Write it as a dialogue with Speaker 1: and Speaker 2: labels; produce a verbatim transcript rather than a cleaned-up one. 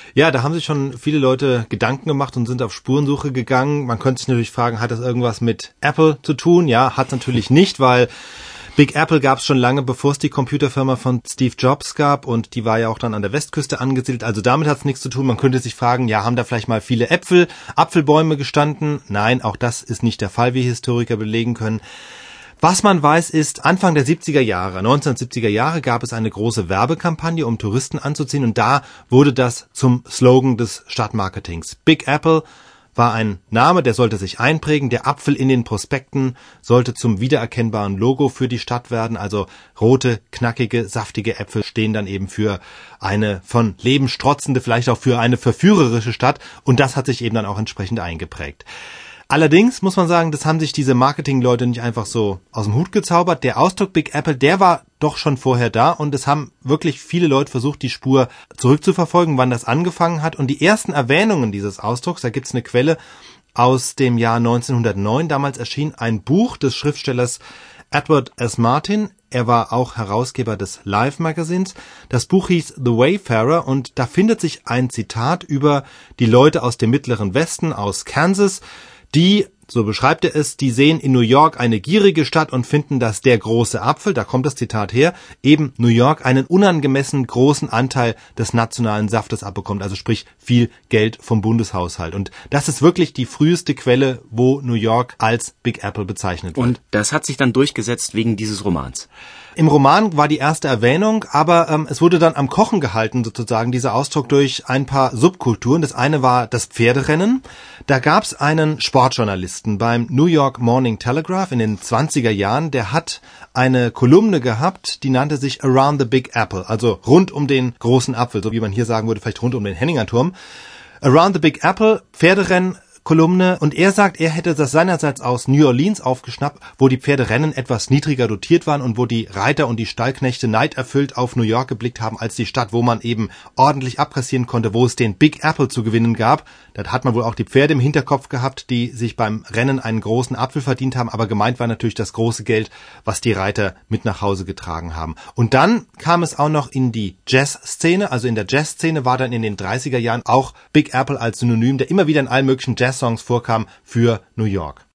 Speaker 1: Ja, da haben sich schon viele Leute Gedanken gemacht und sind auf Spurensuche gegangen. Man könnte sich natürlich fragen, hat das irgendwas mit Apple zu tun? Ja, hat es natürlich nicht, weil Big Apple gab es schon lange, bevor es die Computerfirma von Steve Jobs gab, und die war ja auch dann an der Westküste angesiedelt. Also damit hat es nichts zu tun. Man könnte sich fragen, ja, haben da vielleicht mal viele Äpfel, Apfelbäume gestanden? Nein, auch das ist nicht der Fall, wie Historiker belegen können. Was man weiß ist, Anfang der siebziger Jahre, neunzehnhundertsiebziger Jahre, gab es eine große Werbekampagne, um Touristen anzuziehen, und da wurde das zum Slogan des Stadtmarketings. Big Apple war ein Name, der sollte sich einprägen. Der Apfel in den Prospekten sollte zum wiedererkennbaren Logo für die Stadt werden. Also rote, knackige, saftige Äpfel stehen dann eben für eine von Leben strotzende, vielleicht auch für eine verführerische Stadt. Und das hat sich eben dann auch entsprechend eingeprägt. Allerdings muss man sagen, das haben sich diese Marketingleute nicht einfach so aus dem Hut gezaubert. Der Ausdruck Big Apple, der war doch schon vorher da, und es haben wirklich viele Leute versucht, die Spur zurückzuverfolgen, wann das angefangen hat. Und die ersten Erwähnungen dieses Ausdrucks, da gibt's eine Quelle aus dem Jahr neunzehnhundertneun. Damals erschien ein Buch des Schriftstellers Edward S. Martin. Er war auch Herausgeber des Life-Magazins. Das Buch hieß The Wayfarer, und da findet sich ein Zitat über die Leute aus dem mittleren Westen, aus Kansas, die, so beschreibt er es, die sehen in New York eine gierige Stadt und finden, dass der große Apfel, da kommt das Zitat her, eben New York einen unangemessen großen Anteil des nationalen Saftes abbekommt, also sprich viel Geld vom Bundeshaushalt. Und das ist wirklich die früheste Quelle, wo New York als Big Apple bezeichnet wird.
Speaker 2: Und das hat sich dann durchgesetzt wegen dieses Romans?
Speaker 1: Im Roman war die erste Erwähnung, aber ähm, es wurde dann am Kochen gehalten, sozusagen, dieser Ausdruck, durch ein paar Subkulturen. Das eine war das Pferderennen. Da gab es einen Sportjournalisten beim New York Morning Telegraph in den zwanziger Jahren, der hat eine Kolumne gehabt, die nannte sich Around the Big Apple, also rund um den großen Apfel, so wie man hier sagen würde, vielleicht rund um den Henninger Turm. Around the Big Apple, Pferderennen, Kolumne, und er sagt, er hätte das seinerseits aus New Orleans aufgeschnappt, wo die Pferderennen etwas niedriger dotiert waren und wo die Reiter und die Stallknechte neiderfüllt auf New York geblickt haben als die Stadt, wo man eben ordentlich abkassieren konnte, wo es den Big Apple zu gewinnen gab. Da hat man wohl auch die Pferde im Hinterkopf gehabt, die sich beim Rennen einen großen Apfel verdient haben, aber gemeint war natürlich das große Geld, was die Reiter mit nach Hause getragen haben. Und dann kam es auch noch in die Jazz-Szene, also in der Jazz-Szene war dann in den dreißiger Jahren auch Big Apple als Synonym, der immer wieder in allen möglichen Jazz Songs vorkam, für New York.